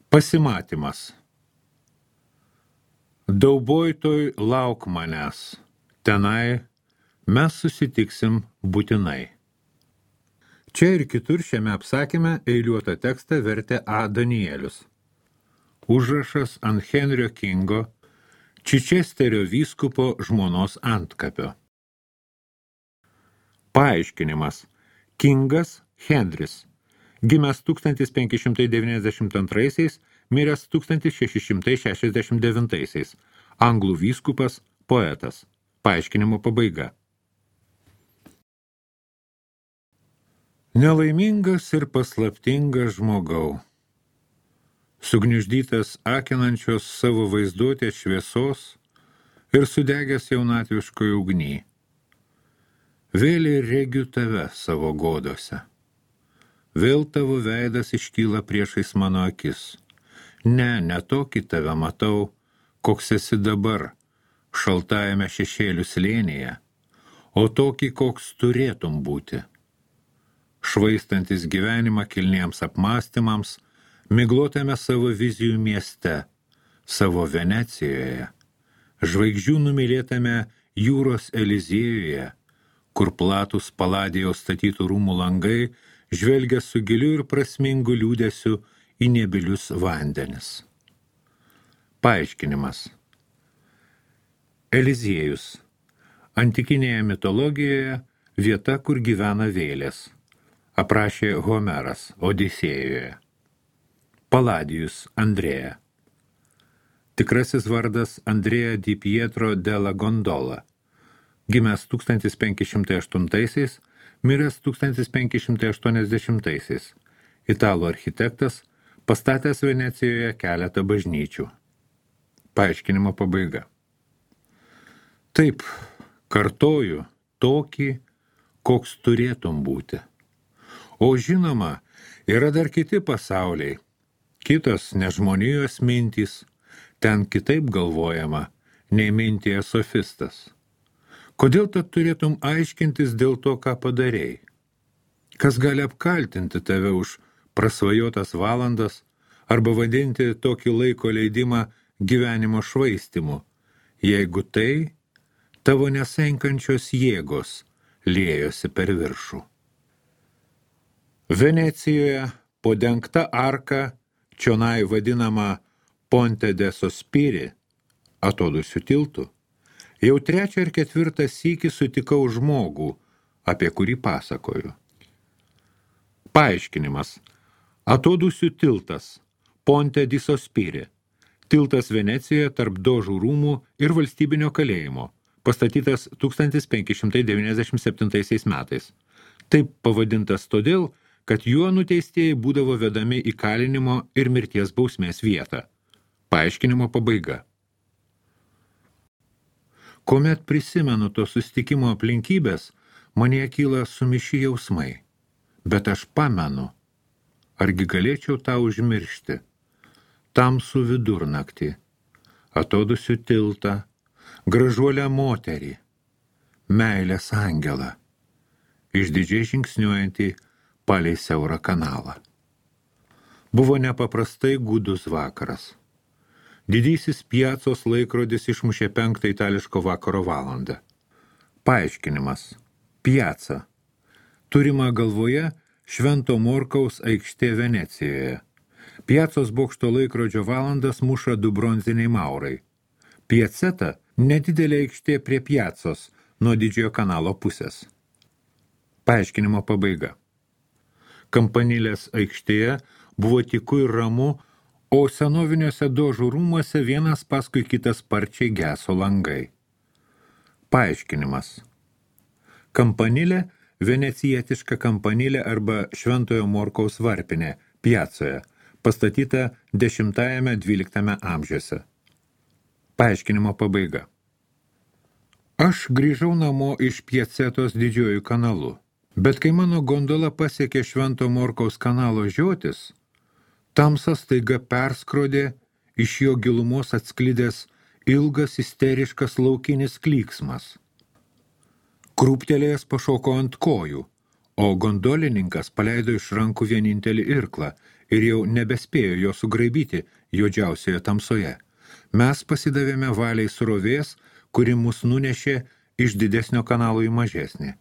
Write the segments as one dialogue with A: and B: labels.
A: Pasimatymas. Dauboitoj lauk manęs, tenai mes susitiksim būtinai. Čia ir kitur šiame apsakyme eiliuotą tekstą vertė A. Danielius. Užrašas ant Henrio Kingo, Čičesterio vyskupo žmonos antkapio. Paaiškinimas. Kingas Henris. Gimęs 1592, miręs 1669. Anglų vyskupas, poetas. Paaiškinimo pabaiga. Nelaimingas ir paslaptingas žmogau. Sugniuždytas akinančios savo vaizduotės šviesos ir sudegęs jaunatviškoj ugny. Vėl regiu tave savo godose. Vėl tavo veidas iškyla priešais mano akis. Ne tokį tave matau, koks esi dabar, šaltajame šešėlių slėnyje, o tokį, koks turėtum būti. Švaistantis gyvenimą kilniems apmąstymams, miglotame savo vizijų mieste, savo Venecijoje, žvaigždžių numylėtame jūros Eliziejuje, kur platus Paladijos statytų rūmų langai žvelgia su giliu ir prasmingu liūdesiu į nebylius vandenis. Paaiškinimas. Eliziejus. Antikinėje mitologijoje vieta, kur gyvena vėlės. Aprašė Homeras Odisėjoje. Paladijus Andrėja. Tikrasis vardas Andrea di Pietro della Gondola. Gimęs 1508, miręs 1580. Italų architektas, pastatęs Venecijoje keletą bažnyčių. Paaiškinimo pabaiga. Taip, kartoju, tokį, koks turėtum būti. O žinoma, yra dar kiti pasauliai, kitos nežmonijos mintys, ten kitaip galvojama, nei mintija sofistas. Kodėl tad turėtum aiškintis dėl to, ką padarei? Kas gali apkaltinti tave už prasvajotas valandas arba vadinti tokį laiko leidimą gyvenimo švaistimu, jeigu tai tavo nesenkančios jėgos liejosi per viršų? Venecijoje po dengta arka, čionai vadinama Ponte de Sospiri, atodusių tiltų, jau 3. ir 4. sykį sutikau žmogų, apie kurį pasakoju. Paaiškinimas. Atodusių tiltas, Ponte di Sospiri, tiltas Venecijoje tarp Dožų rūmų ir valstybinio kalėjimo, pastatytas 1597 metais. Taip pavadintas todėl, kad juo nuteistieji būdavo vedami į kalinimo ir mirties bausmės vietą. Paaiškinimo pabaiga. Kuomet prisimenu to susitikimo aplinkybės, manyje kyla sumiši jausmai. Bet aš pamenu, argi galėčiau tą užmiršti. Tamsų vidurnaktį, atodusių tiltą, gražuolę moterį, meilės angelą, išdidžiai žingsniuojantį palei siaurą kanalą. Buvo nepaprastai gūdus vakaras. Didysis Piacos laikrodis išmušė 5 itališko vakaro valandą. Paaiškinimas. Piaca. Turima galvoje Švento Morkaus aikštė Venecijoje. Piacos bokšto laikrodžio valandas muša 2 bronziniai maurai. Piaceta – nedidelė aikštė prie Piacos nuo didžiojo kanalo pusės. Paaiškinimo pabaiga. Kampanilės aikštėje buvo tyku ir ramu, o senoviniuose Dožų rūmuose vienas paskui kitas sparčiai geso langai. Paaiškinimas. Kampanilė – venecijietiška kampanilė arba Šventojo Morkaus varpinė Piacoje, pastatyta 10–12 amžiuose. Paaiškinimo pabaiga. Aš grįžau namo iš Piacetos didžiuoju kanalu, bet kai mano gondola pasiekė Švento Morkaus kanalo žiotis, tamsa staiga perskrodė iš jo gilumos atsklidęs ilgas isteriškas laukinis klyksmas. Krūptelėjęs pašoko ant kojų, o gondolininkas paleido iš rankų vienintelį irklą ir jau nebespėjo jo sugraibyti juodžiausioje tamsoje. Mes pasidavėme valiai srovės, kuri mus nunešė iš didesnio kanalo į mažesnį.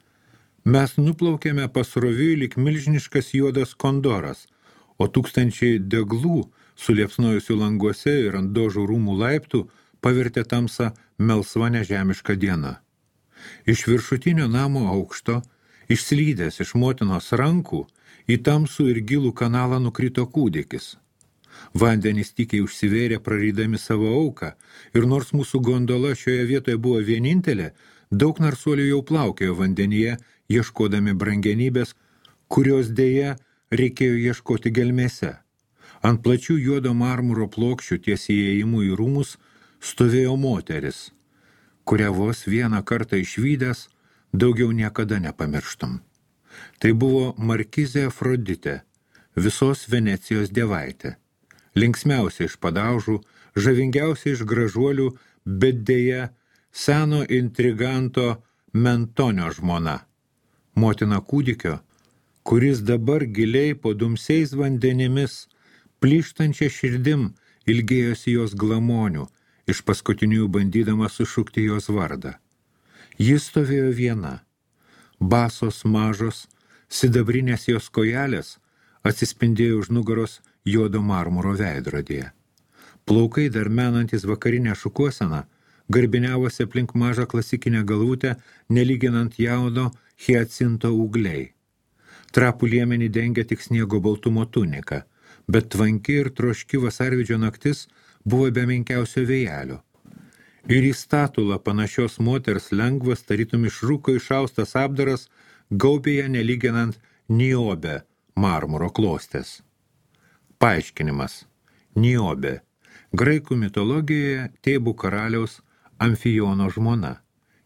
A: Mes nuplaukėme pasroviui lyg milžiniškas juodas kondoras, o tūkstančiai deglų, suliepsnojusių languose ir ant dožų rūmų laiptų, pavertė tamsą melsva nežemiška diena. Iš viršutinio namo aukšto, išslydęs iš motinos rankų, į tamsų ir gilų kanalą nukrito kūdikis. Vandenys tykiai užsivėrė prarydami savo auką, ir nors mūsų gondola šioje vietoje buvo vienintelė, daug narsuolių jau plaukėjo vandenyje, ieškodami brangenybės, kurios dėja reikėjo ieškoti gelmėse. Ant plačių juodo marmuro plokščių ties įėjimu į rūmus stovėjo moteris, kurią vos vieną kartą išvydęs daugiau niekada nepamirštum. Tai buvo Markizė Afroditė, visos Venecijos dievaitė. Linksmiausia iš padaužų, žavingiausia iš gražuolių, bet dėja seno intriganto Mentonio žmona, motina kūdikio, kuris dabar giliai po dumsiais vandenimis, plyštančia širdim, ilgėjosi jos glamonių, iš paskutinių bandydama sušukti jos vardą. Jis stovėjo viena, basos mažos, sidabrinės jos kojelės atsispindėjo už nugaros juodo marmuro veidrodėje. Plaukai dar menantis vakarinę šukuoseną, garbiniavosi aplink mažą klasikinę galvutę, nelyginant jauno hiacinto ūgliai. Trapų liemenį dengia tik sniego baltumo tunika, bet tvanki ir troški vasarvidžio naktis buvo be menkiausio vėjelio. Ir į statulą panašios moters lengvas, tarytum iš rūko išaustas apdaras, gaubė ją nelyginant Niobė marmuro klostės. Paaiškinimas. Niobė. Graikų mitologijoje Tėbų karaliaus Amfijono žmona,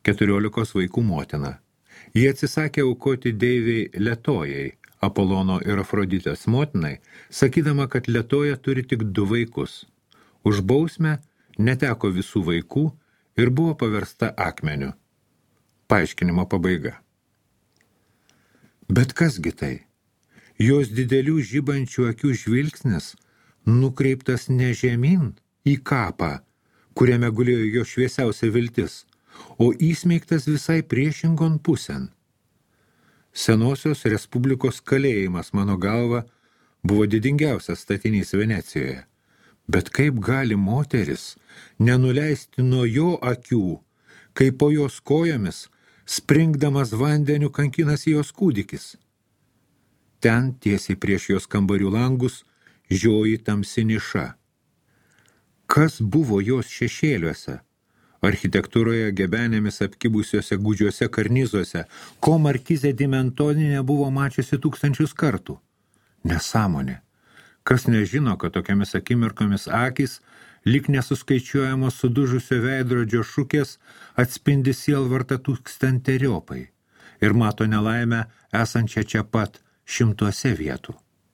A: 14 vaikų motina. Jie atsisakė aukoti deivei Letojai, Apolono ir Afroditės motinai, sakydama, kad Letoja turi tik 2 vaikus. Už bausmę neteko visų vaikų ir buvo paversta akmeniu. Paaiškinimo pabaiga. Bet kasgi tai? Jos didelių žibančių akių žvilgsnis nukreiptas ne žemyn į kapą, kuriame gulėjo jo šviesiausia viltis, o įsmeigtas visai priešingon pusėn. Senosios Respublikos kalėjimas, mano galva, buvo didingiausias statinys Venecijoje. Bet kaip gali moteris nenuleisti nuo jo akių, kai po jos kojomis, springdamas vandeniu, kankinasi jos kūdikis? Ten, tiesiai prieš jos kambarių langus, žioji tamsi niša. Kas buvo jos šešėliuose? Architektūroje gebenėmis apkibusiuose gūdžiuose karnizuose, ko Markizė di Mentoni nebuvo mačiusi 1000 kartų? Nesąmonė. Kas nežino, kad tokiamis akimirkomis akys, lyg nesuskaičiuojamos sudužusio veidrodžio šukės, atspindi sielvartą 1000-teriopai ir mato nelaimę esančią čia pat 100 vietų.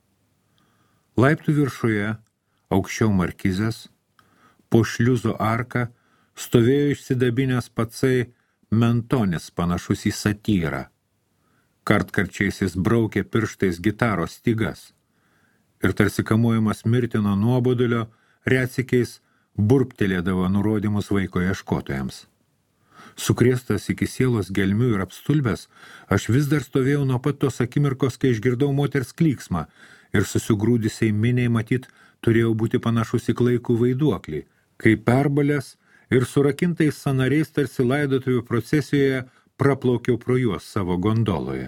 A: Laiptų viršuje, aukščiau Markizės, po šliuzo arką, stovėjo išsidabinęs patsai Mentonis, panašus į satyrą. Kartkarčiais jis braukė pirštais gitaros stygas ir tarsi kamuojamas mirtino nuobodulio, retsykiais burptelėdavo nurodymus vaiko ieškotojams. Sukrėstas iki sielos gelmių ir apstulbęs, aš vis dar stovėjau nuo pat tos akimirkos, kai išgirdau moters klyksmą ir susigrūdusiai miniai matyt turėjau būti panašus į klaikų vaiduoklį, kai perbalės ir surakintais sanariais tarsi laidotuvių procesijoje praplaukiau pro juos savo gondoloje.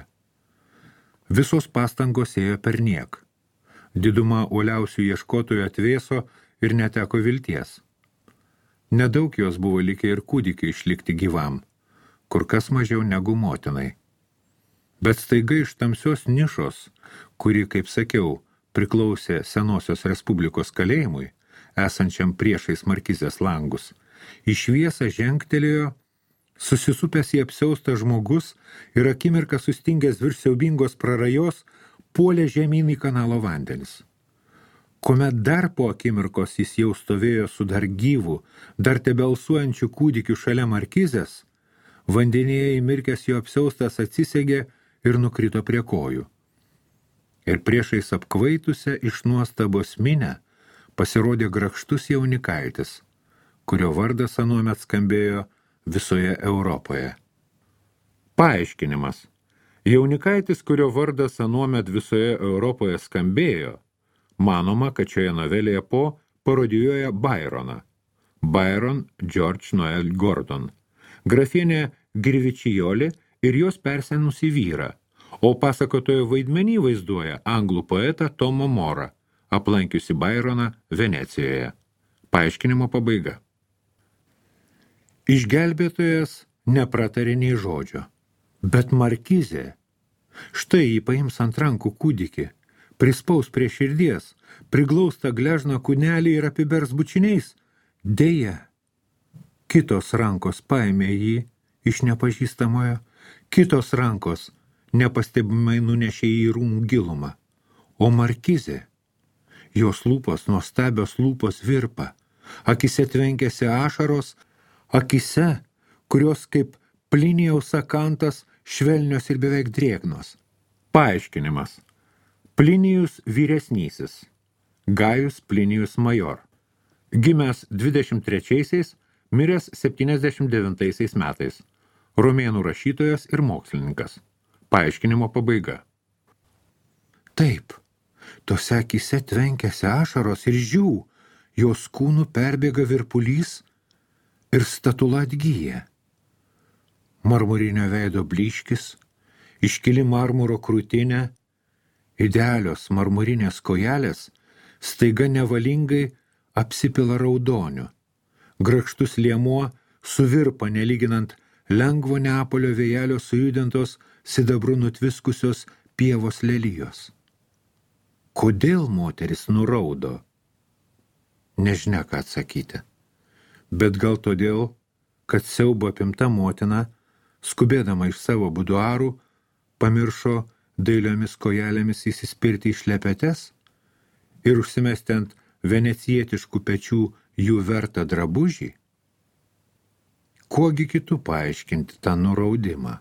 A: Visos pastangos ėjo perniek. Diduma uoliausių ieškotojų atvėso ir neteko vilties. Nedaug jos buvo likę ir kūdikiai išlikti gyvam, kur kas mažiau negu motinai. Bet staiga iš tamsios nišos, kuri, kaip sakiau, priklausė Senosios Respublikos kalėjimui, esančiam priešais Markizės langus, į šviesą žengtelėjo susisupęs į apsiaustą žmogus ir akimirką sustingęs virš siaubingos prarajos puolė žemyn į kanalo vandenis. Kuomet dar po akimirkos jis jau stovėjo su dar gyvų, dar tebelsuojančių kūdikių šalia Markizės, vandenyje įmirkęs jo apsiaustas atsisegė ir nukrito prie kojų. ir priešais apkvaitusią iš nuostabos minę pasirodė grakštus jaunikaitis, kurio vardas anuomet skambėjo visoje Europoje. Paaiškinimas. Jaunikaitis, kurio vardas anuomet visoje Europoje skambėjo, manoma, kad šioje novelėje Po parodijuoja Byroną. Byron George Noel Gordon. Grafienė Grivičioli ir jos persenusi vyrą, o pasakotojo vaidmenį vaizduoja anglų poetą Tomą Morą, aplankiusi Byroną Venecijoje. Paaiškinimo pabaiga. Išgelbėtojas nepratarė nei žodžio, bet markizė. Štai jį paims ant rankų kūdikį, prispaus prie širdies, priglausta gležną kūnelį ir apibers bučiniais. Deja, kitos rankos paėmė jį iš nepažįstamojo, kitos rankos nepastebimai nunešė į rūmų gilumą, o markizė, jos lūpos, nuostabios lūpos virpa, akise tvenkėsi ašaros, akise, kurios kaip Plinijaus akantas švelnios ir beveik drėgnos. Paaiškinimas. Plinijus vyresnysis, Gajus Plinijus major, gimęs 23-aisiais, miręs 79 metais, romėnų rašytojas ir mokslininkas. Paaiškinimo pabaiga. Taip, tose akise tvenkėsi ašaros ir žiū, jos kūnų perbėga virpulys ir statula atgyja. Marmurinio veido blyškis, iškili marmuro krūtinė, idealios marmurinės kojelės staiga nevalingai apsipila raudoniu. Grakštus liemuo suvirpa nelyginant lengvo Neapolio vėjelio sujudintos sidabru nutviskusios pievos lelijos. Kodėl moteris nuraudo? Nežinia, ką atsakyti. Bet gal todėl, kad siaubo apimta motina, skubėdama iš savo buduarų, pamiršo dailiomis kojelėmis įsispirti į šlepetes ir užsimesti ant venecijietiškų pečių jų vertą drabužį? Kuogi kitų paaiškinti tą nuraudimą?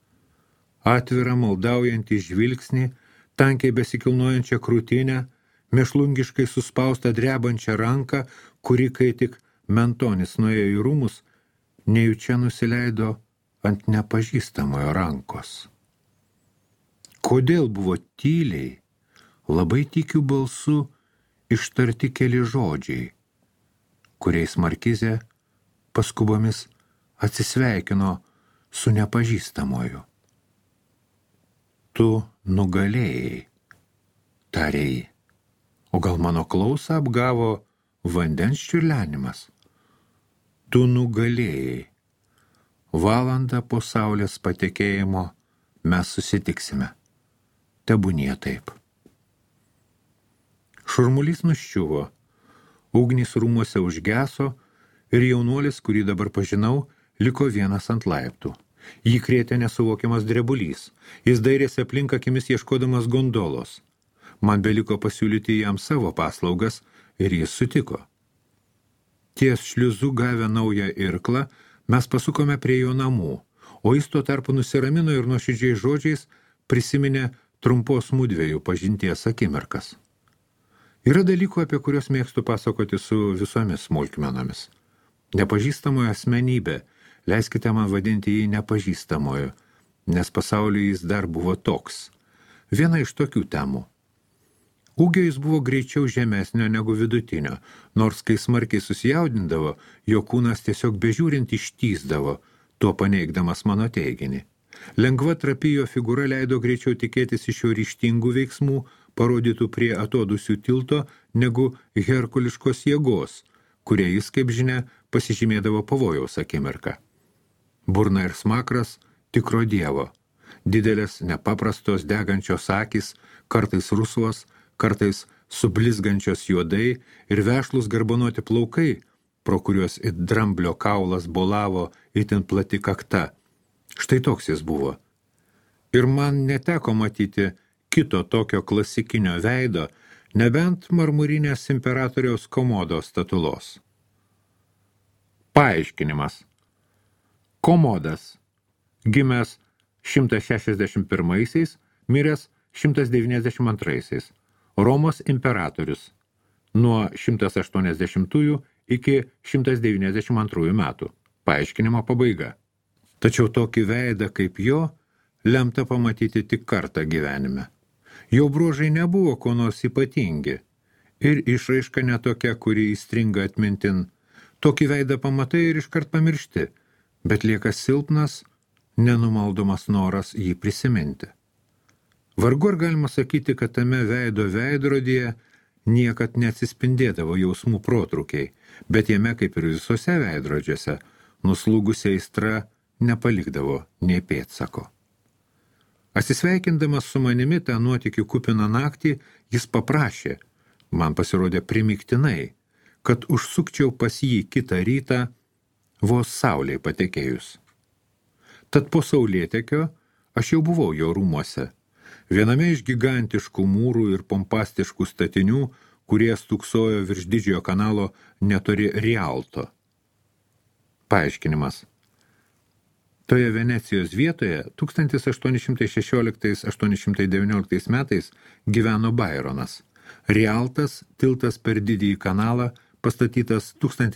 A: Atvirą maldaujantį žvilgsnį, tankiai besikilnojančią krūtinę, mėšlungiškai suspaustą drebančią ranką, kuri, kai tik Mentonis nuėjo į rūmus, nejučia nusileido ant nepažįstamojo rankos. Kodėl buvo tyliai, labai tykiu balsu ištarti keli žodžiai, kuriais markizė paskubomis atsisveikino su nepažįstamoju. Tu nugalėjai, tarė ji. O gal mano klausą apgavo vandens čiurlenimas? Tu nugalėjai. Valandą po saulės patekėjimo mes susitiksime. Tebūnie taip. Šurmulys nuščiuvo, ugnys rūmuose užgeso ir jaunuolis, kurį dabar pažinau, liko vienas ant laiptų. Jį krėtė nesuvokiamas drebulys. Jis dairėsi aplink akimis ieškodamas gondolos. Man beliko pasiūlyti jam savo paslaugas ir jis sutiko. Ties šliuzu gavę naują irklą, mes pasukome prie jo namų, o jis tuo tarpu nusiramino ir nuoširdžiais žodžiais prisiminė trumpos mudviejų pažinties akimirkas. Yra dalykų, apie kuriuos mėgstu pasakoti su visomis smulkmenomis. Nepažįstamojo asmenybė, leiskite man vadinti jį nepažįstamojo, nes pasaulyje jis dar buvo toks. Viena iš tokių temų. Ūgio jis buvo greičiau žemesnio negu vidutinio, nors kai smarkiai susijaudindavo, jo kūnas tiesiog bežiūrint ištįsdavo, tuo paneigdamas mano teiginį. Lengva trapijo figūra leido greičiau tikėtis iš jo ryžtingų veiksmų, parodytų prie atodusių tilto, negu herkuliškos jėgos, kurie jis, kaip žinia, pasižymėdavo pavojaus akimirką. Burna ir smakras tikro dievo, didelės nepaprastos degančios akys, kartais rusvos, kartais sublizgančios juodai ir vešlus garbanoti plaukai, pro kuriuos it dramblio kaulas bolavo itin plati kakta. Štai toks jis buvo. Ir man neteko matyti kito tokio klasikinio veido, nebent marmurinės imperatoriaus komodos statulos. Paaiškinimas. Komodas, gimęs 161-aisiais, miręs 192, Romos imperatorius nuo 180 iki 192 metų. Paaiškinimo pabaiga. Tačiau tokį veidą kaip jo lemta pamatyti tik kartą gyvenime. Jo bruožai nebuvo ko nors ypatingi ir išraiška netokia, kuri įstringa atmintin. Tokį veidą pamatai ir iškart pamiršti, bet lieka silpnas, nenumaldomas noras jį prisiminti. Vargu ar galima sakyti, kad tame veido veidrodyje niekad neatsispindėdavo jausmų protrukiai, bet jame, kaip ir visose veidrodžiuose, nuslūgusi aistra nepalikdavo nei pėdsako. Atsisveikindamas su manimi tą nuotykių kupiną naktį, jis paprašė, man pasirodė primygtinai, kad užsukčiau pas jį kitą rytą, vos saulei patekėjus. Tad po saulėtekio aš jau buvau jo rūmuose, viename iš gigantiškų mūrų ir pompastiškų statinių, kurie stūksojo virš Didžiojo kanalo netoli Rialto. Paaiškinimas. Toje Venecijos vietoje 1816–1819 metais gyveno Baironas. Rialtas, tiltas per Didįjį kanalą, pastatytas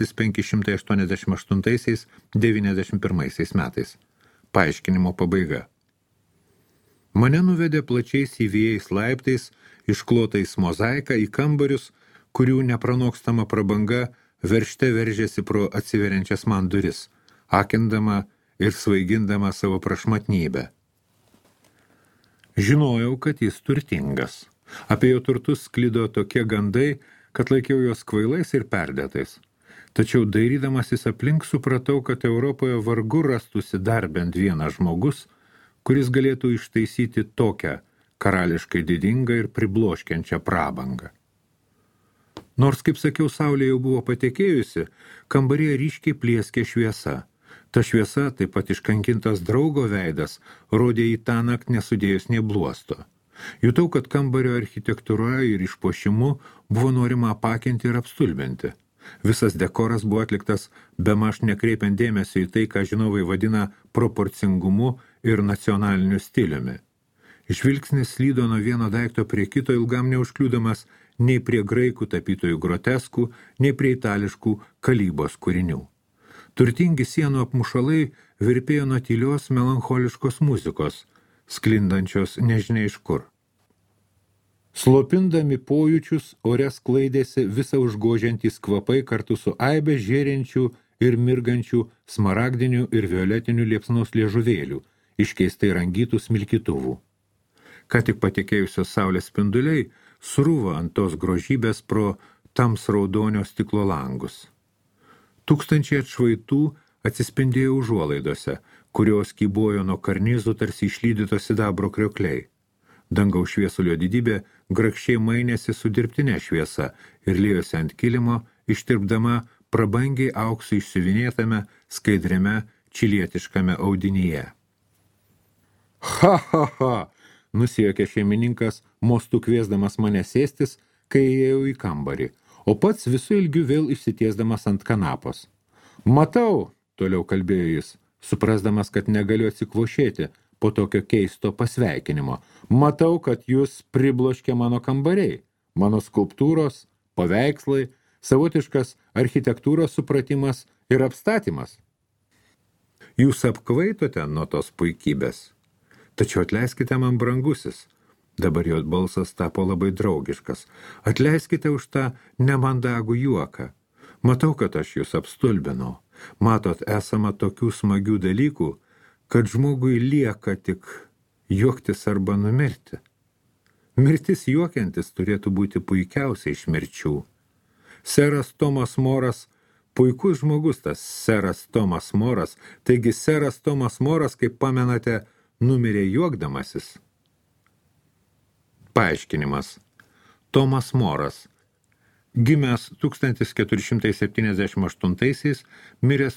A: 1588–91 metais. Paaiškinimo pabaiga. Mane nuvedė plačiais įvėjais laiptais, išklotais mozaiką į kambarius, kurių nepranokstama prabanga veržte veržėsi pro atsiveriančias man duris, akindama ir svaigindama savo prašmatnybę. Žinojau, kad jis turtingas. Apie jo turtus sklido tokie gandai, kad laikiau juos kvailais ir perdėtais. Tačiau dairydamasis aplink supratau, kad Europoje vargu rastųsi dar bent vienas žmogus, kuris galėtų ištaisyti tokią karališkai didingą ir pribloškiančią prabangą. Nors, kaip sakiau, saulė jau buvo patekėjusi, kambaryje ryškiai plieskė šviesa. Ta šviesa, taip pat iškankintas draugo veidas, rodė į tą naktį nesudėjus nė bluosto. Jutau, kad kambario architektūra ir išpuošimu buvo norima apakinti ir apstulbinti. Visas dekoras buvo atliktas bemaž nekreipiant dėmesio į tai, ką žinovai vadina proporcingumu ir nacionaliniu stiliumi. Žvilgsnis slydo nuo vieno daikto prie kito, ilgam neužkliūdamas nei prie graikų tapytojų groteskų, nei prie itališkų kalybos kūrinių. Turtingi sienų apmušalai virpėjo nuo tylios melancholiškos muzikos, sklindančios nežinia iš kur. Slopindami pojūčius, ore sklaidėsi visą užgožiantys kvapai kartu su aibe žėrinčių ir mirgančių smaragdinių ir violetinių liepsnos liežuvėlių, iškeistai rangytų smilkytuvų. Ką tik patekėjusios saulės spinduliai sruvo ant tos grožybės pro tamsraudonio stiklo langus. Tūkstančiai atšvaitų atsispindėjo užuolaidose, kurios kybojo nuo karnizų tarsi išlydyto sidabro kriokliai. Dangaus šviesulio didybė grakščiai mainėsi su dirbtine šviesa ir liejosi ant kilimo, ištirpdama prabangiai auksu išsiuvinėtame, skaidriame, čilietiškame audinyje. Ha, ha, ha! Nusijuokė šeimininkas, mostu kviesdamas mane sėstis, kai įėjau į kambarį, o pats visų ilgių vėl išsitiesdamas ant kanapos. Matau, toliau kalbėjo jis, suprasdamas, kad negaliu atsikvošėti po tokio keisto pasveikinimo. Matau, kad jūs pribloškė mano kambariai, mano skulptūros, paveikslai, savotiškas architektūros supratimas ir apstatymas. Jūs apkvaitote nuo tos puikybės. Tačiau atleiskite man, brangusis. Dabar jo balsas tapo labai draugiškas. Atleiskite už tą nemandagų juoką. Matau, kad aš jūs apstulbinau. Matot, esama tokių smagių dalykų, kad žmogui lieka tik juoktis arba numirti. Mirtis juokiantis turėtų būti puikiausia iš mirčių. Seras Tomas Moras, puikus žmogus tas seras Tomas Moras, taigi seras Tomas Moras, kaip pamenate, numirė juokdamasis. Paaiškinimas. Tomas Moras. Gimęs 1478, miręs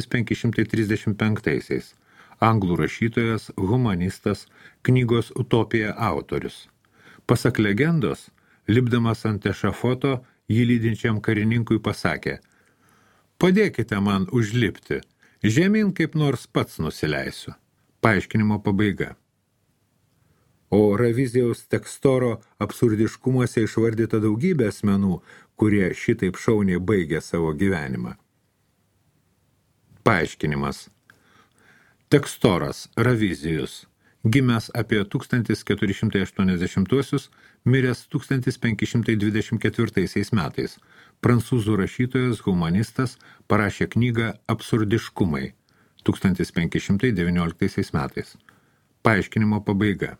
A: 1535. Anglų rašytojas, humanistas, knygos Utopija autorius. Pasak legendos, lipdamas ant ešafoto, jį lydinčiam karininkui pasakė: padėkite man užlipti, žemyn kaip nors pats nusileisiu. Paaiškinimo pabaiga. o Ravizijaus tekstoro absurdiškumuose išvardyta daugybė asmenų, kurie šitaip šauniai baigė savo gyvenimą. Paaiškinimas. Tekstoras Ravizijus, gimęs apie 1480-uosius, miręs 1524 metais, prancūzų rašytojas, humanistas, parašė knygą Absurdiškumai 1519 metais. Paaiškinimo pabaiga.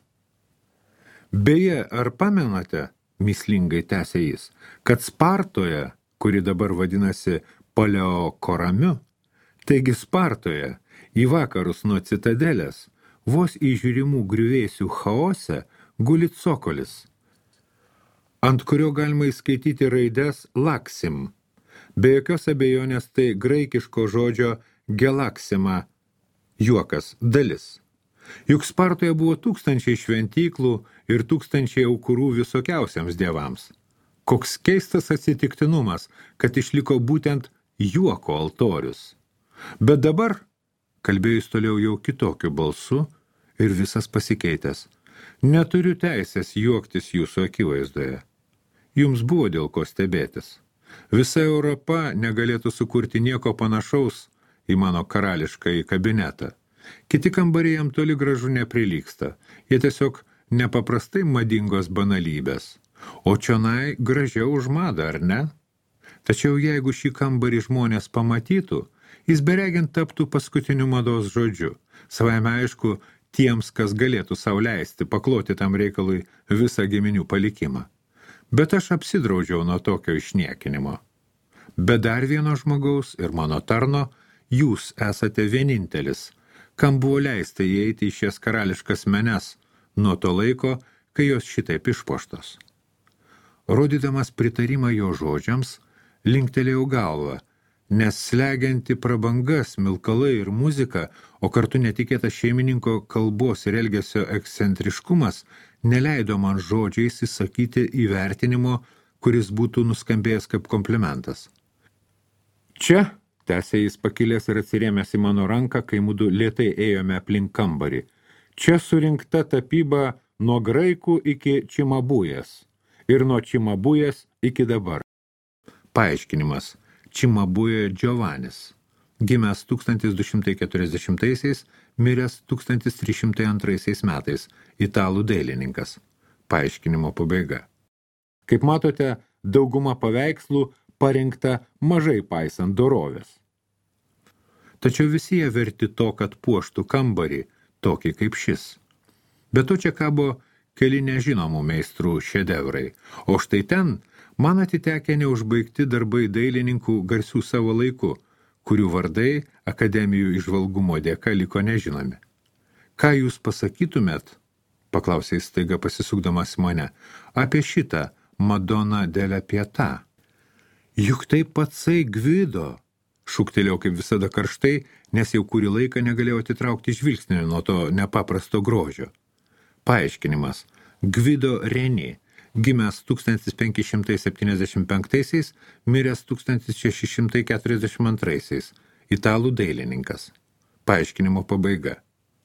A: Beje, ar pamenate, mįslingai tęsė jis, kad Spartoje, kuri dabar vadinasi Paleokoramiu, taigi Spartoje, į vakarus nuo citadelės, vos įžiūrimų griuvėsių chaose guli cokolis, ant kurio galima įskaityti raides laksim. Be jokios abejonės tai graikiško žodžio gelaksima, juokas, dalis. Juk Spartoje buvo tūkstančiai šventyklų ir tūkstančiai aukurų visokiausiams dievams. Koks keistas atsitiktinumas, kad išliko būtent juoko altorius. Bet dabar, kalbėjus toliau jau kitokiu balsu ir visas pasikeitęs, neturiu teisės juoktis jūsų akivaizdoje. Jums buvo dėl ko stebėtis. Visa Europa negalėtų sukurti nieko panašaus į mano karališkąjį kabinetą. Kiti kambariai jam toli gražu neprilygsta. Jie tiesiog nepaprastai madingos banalybės. O čionai gražiau už madą, ar ne? Tačiau jeigu šį kambarį žmonės pamatytų, jis beregint taptų paskutiniu mados žodžiu. Savaime aišku, tiems, kas galėtų sau leisti pakloti tam reikalui visą giminių palikimą. Bet aš apsidraudžiau nuo tokio išniekinimo. Be dar vieno žmogaus ir mano tarno, jūs esate vienintelis, kam buvo leista įeiti į šias karališkas menes nuo to laiko, kai jos šitaip išpuoštos. Rodydamas pritarimą jo žodžiams, linktelėjau galvą, nes slegianti prabanga, smilkalai ir muzika, o kartu netikėtas šeimininko kalbos ir elgesio ekscentriškumas, neleido man žodžiais įsakyti įvertinimo, kuris būtų nuskambėjęs kaip komplimentas. Čia, tęsė jis pakilęs ir atsirėmęs į mano ranką, kai mudu lėtai ėjome aplink kambarį, čia surinkta tapyba nuo graikų iki Čimabujės ir nuo Čimabujės iki dabar. Paaiškinimas. Čimabuje Giovanis, gimęs 1240-aisiais, miręs 1302 metais, italų dailininkas. Paaiškinimo pabaiga. Kaip matote, dauguma paveikslų parinkta mažai paisant dorovės. Tačiau visi jie verti to, kad puoštų kambarį, tokį kaip šis. Bet to čia kabo keli nežinomų meistrų šedevrai, o štai ten man atitekę neužbaigti darbai dailininkų garsių savo laiku, kurių vardai akademijų įžvalgumo dėka liko nežinomi. Ką jūs pasakytumėt, paklausė jis staiga pasisukdamas mane, apie šitą Madonna della Pietà? Juk tai patsai Gvido, šūktelėjau kaip visada karštai, nes jau kurį laiką negalėjau atitraukti žvilgsnį nuo to nepaprasto grožio. Paaiškinimas. Gvido Reni, gimęs 1575-aisiais, miręs 1642-aisiais, italų dailininkas. Paaiškinimo pabaiga.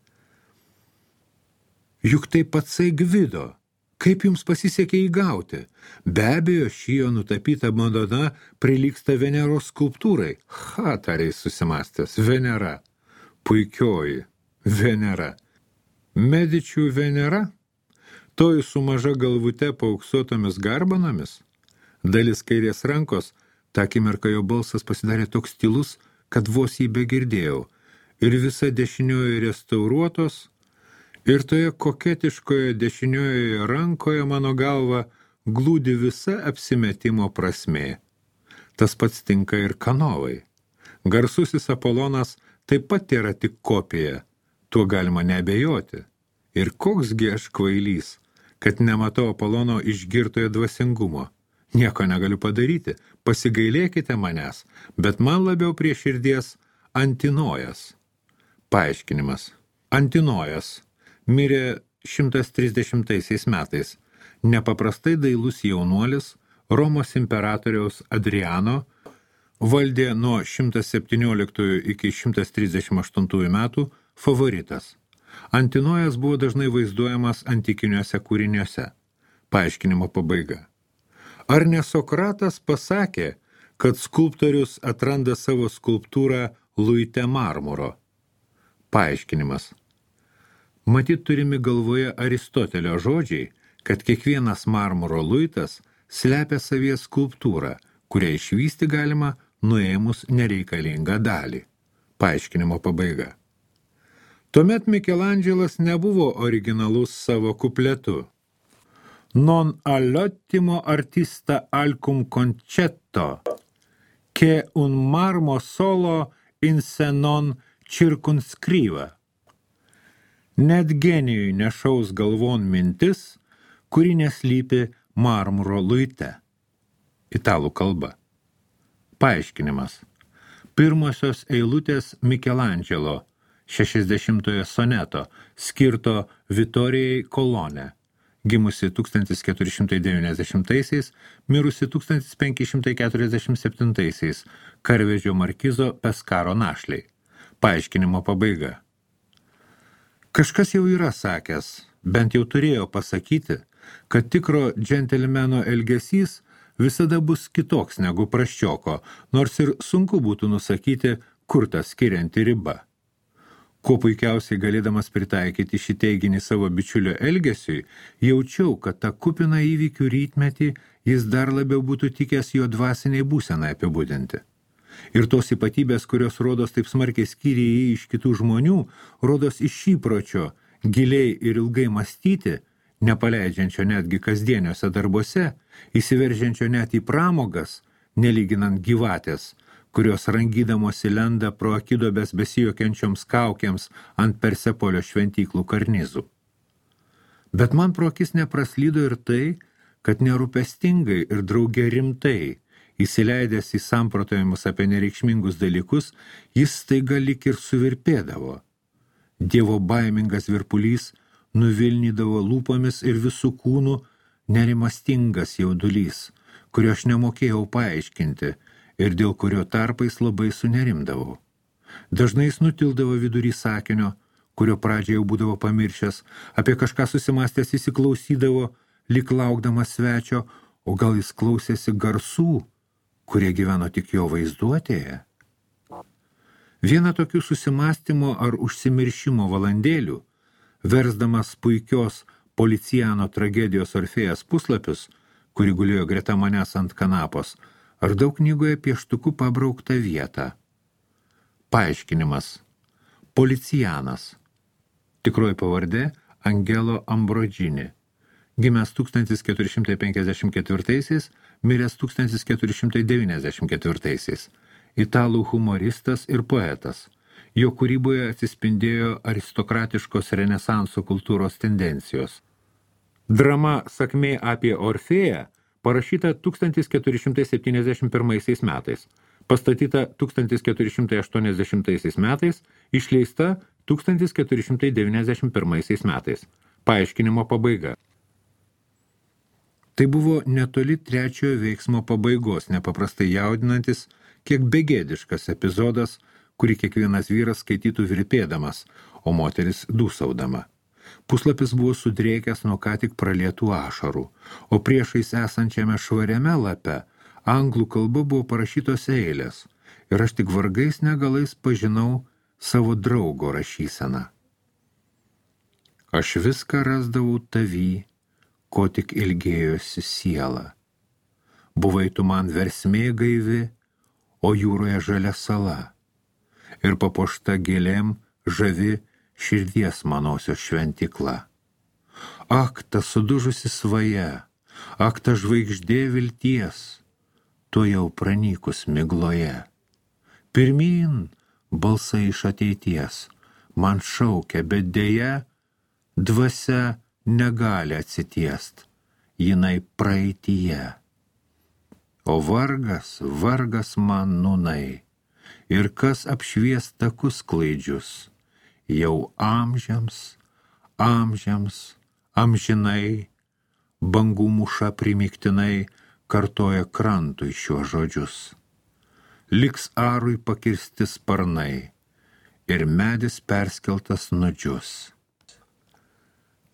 A: Juk tai patsai Gvido. Kaip jums pasisekė įgauti? Be abejo, šį jo nutapytą Madona prilygsta Veneros skulptūrai. Tariai susimastęs. Venera. Puikioji. Venera. Medičių Venera? Toji su maža galvute paauksuotomis garbanomis? Dalis kairės rankos, tą akimirką jo balsas pasidarė toks tylus, kad vos jį begirdėjau. Ir visa dešinioji restauruotos, ir toje koketiškoje dešinioje rankoje mano galva glūdi visa apsimetimo prasmė. Tas pats tinka ir Kanovai. Garsusis Apolonas taip pat yra tik kopija, tuo galima neabejoti. Ir koksgi aš kvailys, kad nematau Apolono išgirtojo dvasingumo. Nieko negaliu padaryti, pasigailėkite manęs, bet man labiau prie širdies Antinojas. Paaiškinimas. Antinojas mirė 130 metais, nepaprastai dailus jaunuolis, Romos imperatoriaus Adriano, valdė nuo 117 iki 138 metų favoritas. Antinojas buvo dažnai vaizduojamas antikiniuose kūriniuose. Paaiškinimo pabaiga. Ar ne Sokratas pasakė, kad skulptorius atranda savo skulptūrą luite marmuro? Paaiškinimas. Matyt, turimi galvoje Aristotelio žodžiai, kad kiekvienas marmuro luitas slepia savyje skulptūrą, kurią išvysti galima nuėmus nereikalingą dalį. Paaiškinimo pabaiga. Tuomet Mikelandželas nebuvo originalus savo kupletu. Non all'ottimo artista alcum concetto, che un marmo solo in se non circumscriva. Net genijui nešaus galvon mintis, kuri neslypi marmuro luite. Italų kalba. Paaiškinimas. Pirmosios eilutės Mikelandželo 60-ojo soneto, skirto Vitorijai Kolone, gimusi 1490-aisiais, mirusi 1547-aisiais, Karvedžio markizo Peskaro našliai. Paaiškinimo pabaiga. Kažkas jau yra sakęs, bent jau turėjo pasakyti, kad tikro džentelmeno elgesys visada bus kitoks negu prasčioko, nors ir sunku būtų nusakyti, kur ta skirianti riba. Kuo puikiausiai galėdamas pritaikyti šį teiginį savo bičiulio elgesiui, jaučiau, kad tą kupiną įvykių rytmetį jis dar labiau būtų tikęs jo dvasiniai būsenai apibūdinti. Ir tos ypatybės, kurios rodos taip smarkiai skyrė jį iš kitų žmonių, rodos iš įpročio giliai ir ilgai mąstyti, nepaleidžiančio netgi kasdieniuose darbuose, įsiveržiančio net į pramogas, nelyginant gyvatės, kurios rangydamosi lenda pro akidobės besijokiančioms kaukiams ant Persepolio šventyklų karnizų. Bet man pro akis nepraslydo ir tai, kad nerūpestingai ir drauge rimtai, įsileidęs į samprotavimus apie nereikšmingus dalykus, jis staiga lyg ir suvirpėdavo. Dievo baimingas virpulys nuvilnydavo lūpomis ir visų kūnų nerimastingas jaudulys, kurio aš nemokėjau paaiškinti, ir dėl kurio tarpais labai sunerimdavau. Dažnai jis nutildavo vidury sakinio, kurio pradžią jau būdavo pamiršęs, apie kažką susimastęs įsiklausydavo, lyg laukdamas svečio, o gal jis klausėsi garsų, kurie gyveno tik jo vaizduotėje. Vieną tokių susimastymo ar užsimiršimo valandėlių, versdamas puikios Policiano tragedijos Orfėjas puslapius, kuri gulėjo greta manęs ant kanapos, ar daug knygoje pieštuku pabrauktą vietą. Paaiškinimas. Policianas. Tikroji pavardė Angelo Ambrodžini. Gimęs 1454, miręs 1494. Italų humoristas ir poetas. Jo kūryboje atsispindėjo aristokratiškos renesanso kultūros tendencijos. Drama Sakmė apie Orfėją parašyta 1471 metais, pastatyta 1480 metais, išleista 1491 metais. Paaiškinimo pabaiga. Tai buvo netoli trečiojo veiksmo pabaigos, nepaprastai jaudinantis, kiek begėdiškas epizodas, kurį kiekvienas vyras skaitytų virpėdamas, o moteris dūsaudama. Puslapis buvo sudrėkęs nuo ką tik pralietų ašarų, o priešais esančiame švariame lape anglų kalba buvo parašytos eilės, ir aš tik vargais negalais pažinau savo draugo rašyseną. Aš viską rasdavau tavy, ko tik ilgėjosi siela. Buvai tu man versmė gaivi, o jūroje žalia sala, ir papuošta gėlėm žavi širdies manosios šventykla. Ak, ta sudužusi svaja, ak, ta žvaigždė vilties, tu jau pranykus migloje. Pirmyn balsai iš ateities man šaukia, bet dėja dvasia negali atsitiest, jinai praeityje. O vargas, vargas man nūnai, ir kas apšvies takus klaidžius, jau amžiams, amžinai, bangų muša primiktinai kartoja krantui šiuos žodžius. Liks arui pakirsti sparnai ir medis perskeltas nudžius.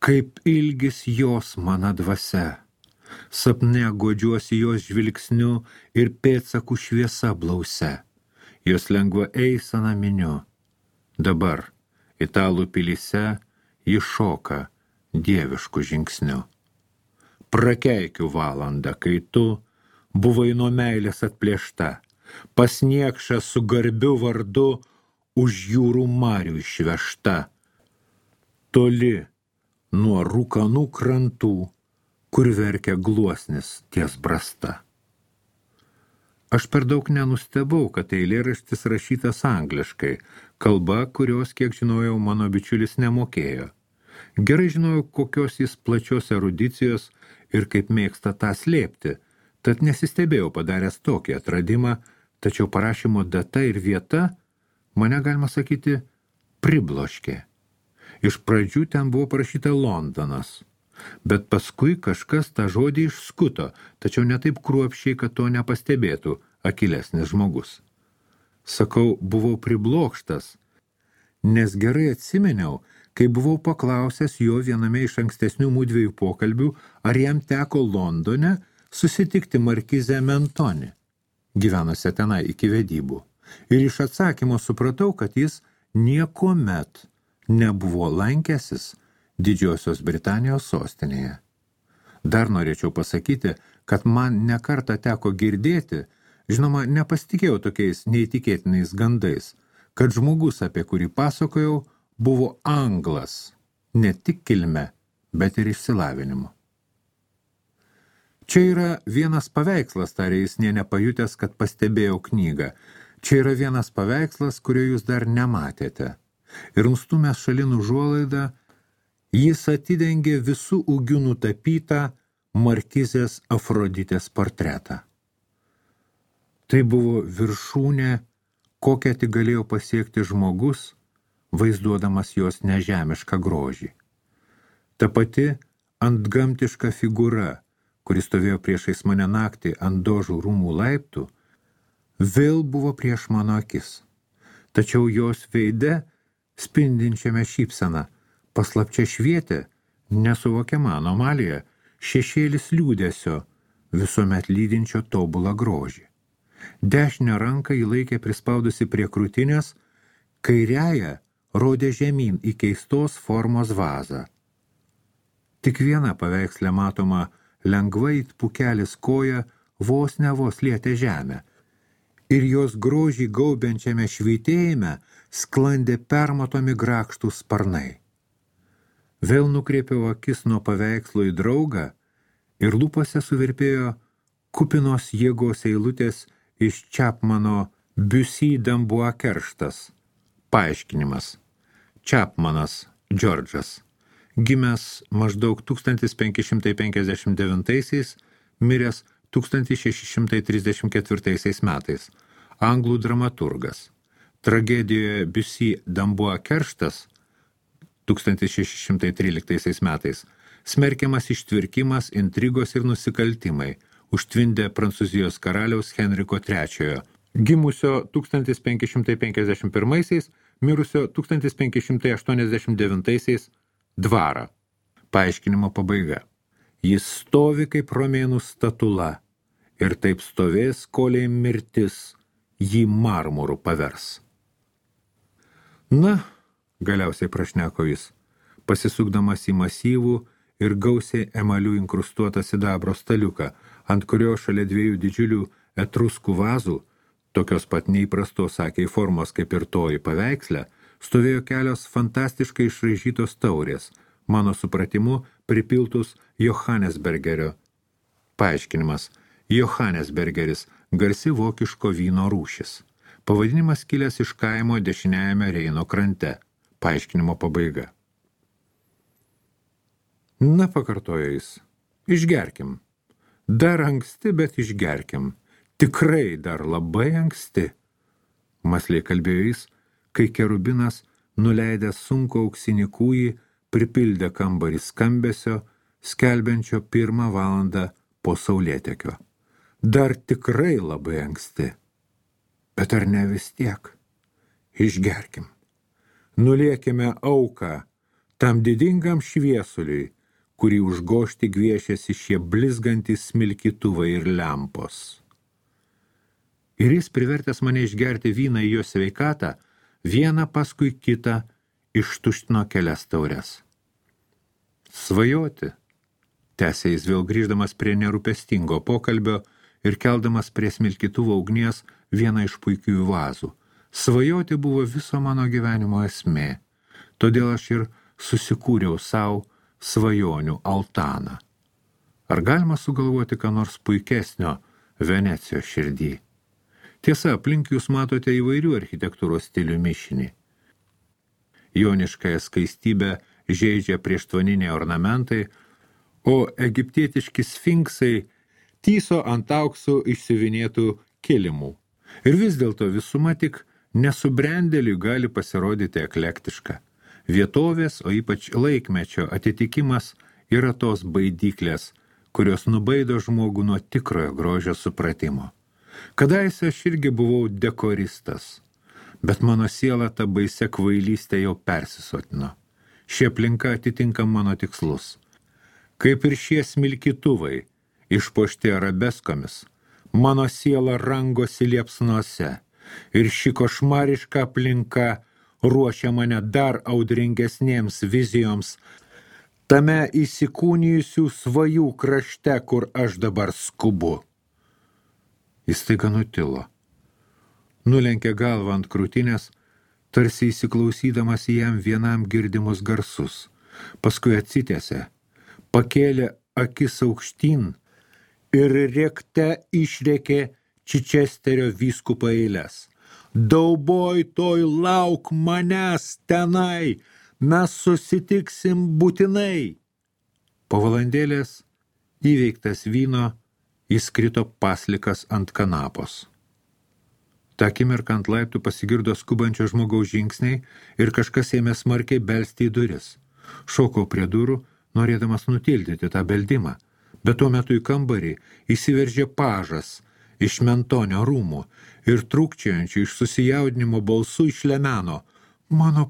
A: Kaip ilgis jos mana dvasia. Sapne godžiuosi jos žvilgsniu ir pėdsakų šviesa blause. Jos lengva eisena miniu. Dabar italų pilyse ji šoka dievišku žingsniu. Prakeikiu valandą, kai tu buvai nuo meilės atplėšta, pas niekšą su garbiu vardu už jūrų marių išvežta. Toli nuo rūkanų krantų, kur verkia gluosnis ties brasta. Aš per daug nenustebau, kad eilėraštis rašytas angliškai, kalba, kurios, kiek žinojau, mano bičiulis nemokėjo. Gerai žinojau, kokios jis plačios erudicijos ir kaip mėgsta tą slėpti, tad nesistebėjau padaręs tokį atradimą, tačiau parašymo data ir vieta mane, galima sakyti, pribloškė. Iš pradžių ten buvo parašyta Londonas, bet paskui kažkas tą žodį išskuto, tačiau ne taip kruopščiai, kad to nepastebėtų akylesnis žmogus. Sakau, buvau priblokštas, nes gerai atsiminiau, kai buvau paklausęs jo viename iš ankstesnių mūdviejų pokalbių, ar jam teko Londone susitikti markizę Mentoni, gyvenusią tenai iki vedybų. Ir iš atsakymo supratau, kad jis niekuomet nebuvo lankęsis Didžiosios Britanijos sostinėje. Dar norėčiau pasakyti, kad man nekartą teko girdėti, žinoma, nepasitikėjau tokiais neįtikėtinais gandais, kad žmogus, apie kurį pasakojau, buvo anglas, ne tik kilme, bet ir išsilavinimu. Čia yra vienas paveikslas, tarė jis, nė nepajutęs, kad pastebėjau knygą. Čia yra vienas paveikslas, kurio jūs dar nematėte. Ir nustumęs šalin užuolaidą, jis atidengė visų ūgių nutapytą markizės Afroditės portretą. Tai buvo viršūnė, kokią tik galėjo pasiekti žmogus, vaizduodamas jos nežemišką grožį. Ta pati antgamtiška figūra, kuris stovėjo priešais mane naktį ant Dožų rūmų laiptų, vėl buvo prieš mano akis. Tačiau jos veide, spindinčiame šypseną, paslapčia švietė, nesuvokiama anomalija, šešėlis liūdesio, visuomet lydinčio tobulą grožį. Dešinę ranką jį laikė prispaudusi prie krūtinės, kairiąją rodė žemyn į keistos formos vazą. Tik viena paveikslė matoma lengvai it pukelis koja vos ne vos lietė žemę, ir jos grožį gaubiančiame švytėjime sklandė permatomi grakštus sparnai. Vėl nukreipiau akis nuo paveikslo į draugą ir lūpose suvirpėjo kupinos jėgos eilutės iš Čapmano Bussy d'Amboise kerštas. Paaiškinimas. Čapmanas Džordžas, gimęs maždaug 1559, miręs 1634 metais, anglų dramaturgas. Tragedijoje Bussy d'Amboise kerštas 1613 metais smerkiamas ištvirkimas, intrigos ir nusikaltimai, užtvindė Prancūzijos karaliaus Henriko III, gimusio 1551, mirusio 1589 dvarą. Paaiškinimo pabaiga. Jis stovi kaip romėnų statula ir taip stovės, koliai mirtis jį marmuru pavers. Na, galiausiai prašneko jis, pasisukdamas į masyvų ir gausiai emalių inkrustuotą sidabro staliuką, ant kurio šalia dviejų didžiulių etruskų vazų, tokios pat neįprastos akiai formos kaip ir toji paveikslė, stovėjo kelios fantastiškai išraižytos taurės, mano supratimu pripiltus Johannesbergerio. Paaiškinimas. Johannesbergeris, garsi vokiško vyno rūšis. Pavadinimas kilęs iš kaimo dešiniajame Reino krante. Paaiškinimo pabaiga. Na, pakartojo jis, išgerkim. Dar anksti, bet išgerkim. Tikrai dar labai anksti. Masliai kalbėjo jis, kai kerubinas, nuleidęs sunku auksinį kūjį, pripildė kambarį skambesio, skelbiančio 1 valandą po saulėtekio. Dar tikrai labai anksti. Bet ar ne vis tiek? Išgerkim. Nuliekime auką tam didingam šviesuliui, kurį užgožti gviešiasi šie blizgantys smilkytuvai ir lempos. Ir jis, privertęs mane išgerti vyną į jo sveikatą, vieną paskui kitą ištuštino kelias taures. Svajoti, tęsė jis vėl grįždamas prie nerūpestingo pokalbio ir keldamas prie smilkytuvo ugnies vieną iš puikių vazų. Svajoti buvo viso mano gyvenimo esmė, todėl aš ir susikūriau savo svajonių altaną. Ar galima sugalvoti ką nors puikesnio Venecijos širdį? Tiesa, aplink jūs matote įvairių architektūros stilių mišinį. Joniškąją skaistybę žeidžia prieštvaniniai ornamentai, o egiptietiški sfinksai tyso ant auksų išsiuvinėtų kilimų. Ir vis dėlto visuma tik nesubrendėliui gali pasirodyti eklektiška. Vietovės, o ypač laikmečio atitikimas yra tos baidyklės, kurios nubaido žmogų nuo tikrojo grožio supratimo. Kadaise aš irgi buvau dekoristas, bet mano siela tą baisę kvailystę jau persisotino. Ši aplinka atitinka mano tikslus. Kaip ir šie smilkytuvai, išpuošti arabeskomis, mano siela rangosi liepsnuose ir ši košmariška aplinka ruošia mane dar audringesnėms vizijoms tame įsikūnijusių svajų krašte, kur aš dabar skubu. Jis staiga nutilo. Nulenkė galvą ant krūtinės, tarsi įsiklausydamas į jam vienam girdimus garsus. Paskui atsitiesė, pakėlė akis aukštyn ir rėkte išrėkė Čičesterio vyskupo eiles. Dauboj toj lauk manęs tenai, mes susitiksim būtinai. Po valandėlės įveiktas vyno įskrito paslikas ant kanapos. Ta akimirką ant laiptų pasigirdo skubančio žmogaus žingsniai ir kažkas ėmė smarkiai belsti į duris. Šokau prie durų, norėdamas nutildyti tą beldimą, bet tuo metu į kambarį įsiveržė pažas iš Mentonio rūmų ir trūkčiojančių iš susijaudinimo balsų išlemeno: mano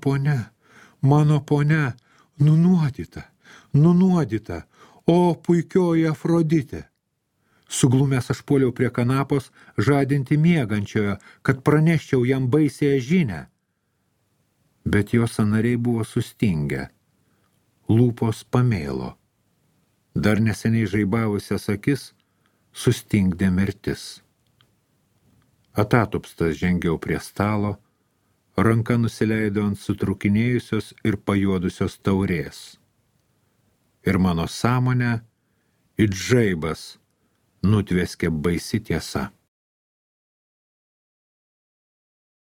A: ponia, nunuodyta, o puikioji Afroditė. Suglumęs aš puoliau prie kanapos žadinti miegančiojo, kad praneščiau jam baisiąją žinią. Bet jo sąnariai buvo sustingę, lūpos pamėlo. Dar neseniai žaibavusias akis sustingdė mirtis. Atatupstas žengiau prie stalo, ranka nusileido ant sutrukinėjusios ir pajuodusios taurės. Ir mano sąmonę it žaibas nutveskė baisi tiesa.